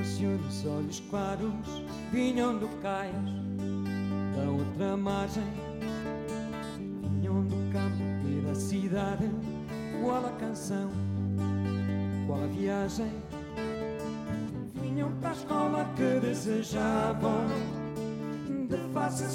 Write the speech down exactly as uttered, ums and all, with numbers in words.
Os olhos claros vinham do cais da outra margem, vinham do campo e da cidade. Qual a canção, qual a viagem? Vinham para a escola que desejavam, de faces